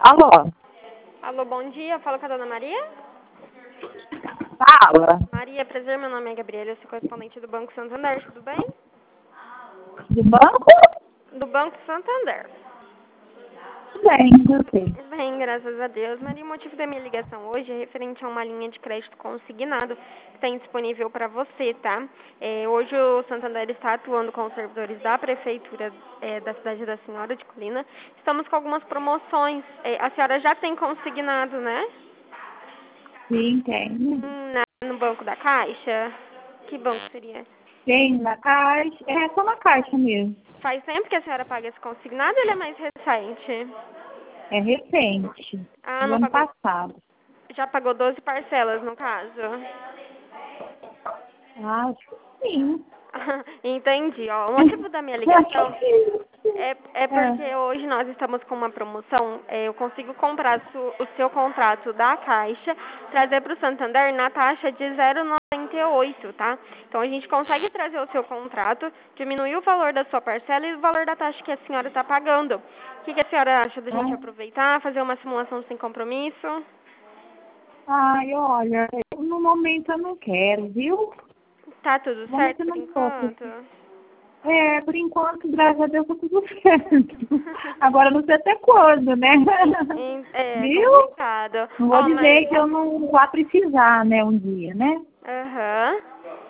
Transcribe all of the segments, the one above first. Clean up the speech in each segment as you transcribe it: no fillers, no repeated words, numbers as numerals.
Alô? Alô, bom dia. Fala com a dona Maria? Fala. Maria, prazer. Meu nome é Gabriela. Eu sou correspondente do Banco Santander. Tudo bem? Do banco? Do Banco Santander. Tudo bem, você. Bem, graças a Deus. Maria, o motivo da minha ligação hoje é referente a uma linha de crédito consignado que tem disponível para você, tá? Hoje o Santander está atuando com os servidores da Prefeitura da cidade da Senhora de Colina. Estamos com algumas promoções. A senhora já tem consignado, né? Sim, tem. No Banco da Caixa? Que banco seria? Tem na caixa. É só na caixa mesmo. Faz tempo que a senhora paga esse consignado ou ele é mais recente? É recente. Ah, Do não ano pagou. passado. Já pagou 12 parcelas, no caso? Acho que sim. Entendi. Ó, o motivo da minha ligação é É. porque hoje nós estamos com uma promoção. Eu consigo comprar o seu contrato da Caixa, trazer para o Santander na taxa de 0,98, tá? Então a gente consegue trazer o seu contrato, diminuir o valor da sua parcela e o valor da taxa que a senhora está pagando. O que a senhora acha da gente aproveitar, fazer uma simulação sem compromisso? Ai, olha, no momento eu não quero, viu? Tá tudo No momento certo eu por não tô. enquanto? Por enquanto, graças a Deus, tá tudo certo. Agora não sei até quando, né? É Viu? complicado. Não vou Ó, mas... dizer que eu não vá precisar, né, um dia, né? Aham.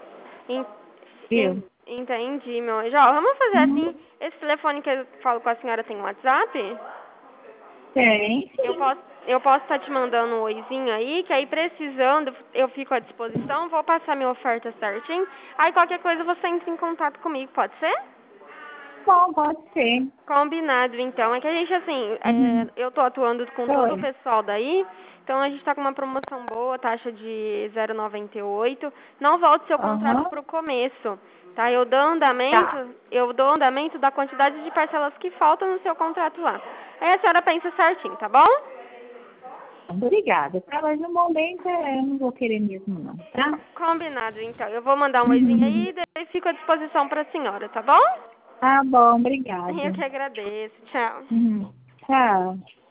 Viu? Entendi, meu anjo. Ó, vamos fazer assim. Uhum. Esse telefone que eu falo com a senhora tem WhatsApp? Tem, Eu sim. posso eu posso estar te mandando um oizinho aí, que aí precisando, eu fico à disposição, vou passar minha oferta certinho. Aí qualquer coisa você entra em contato comigo, pode ser? Bom, pode ser. Combinado, então. É que a gente, assim, Uhum. eu tô atuando com todo o Oi. pessoal daí, então a gente tá com uma promoção boa, taxa de 0,98. Não volte seu contrato Aham. pro começo, tá? Tá. Eu dou andamento da quantidade de parcelas que faltam no seu contrato lá. Aí a senhora pensa certinho, tá bom? Obrigada. Tá, mas no momento eu não vou querer mesmo, não, tá? Combinado, então. Eu vou mandar um oizinho Uhum. aí e daí fico à disposição pra senhora, tá bom? Tá bom, Eu obrigada. que agradeço. Tchau. Uhum. Tchau.